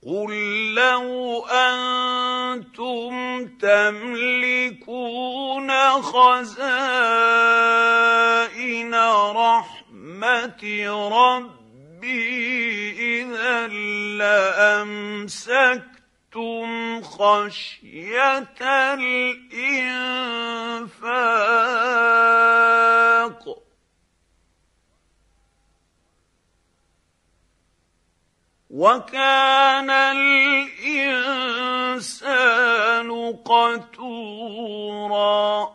قل لو أنتم تملكون خزائن رحمة ربي إذا لأمسكتم خشية الإنفاق وكان الإنسان قتورا